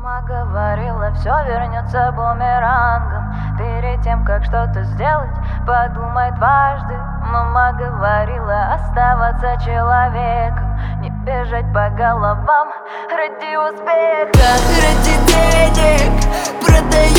Мама говорила, все вернется бумерангом. Перед тем, как что-то сделать, подумай дважды. Мама говорила оставаться человеком, не бежать по головам ради успеха. Ради денег продаю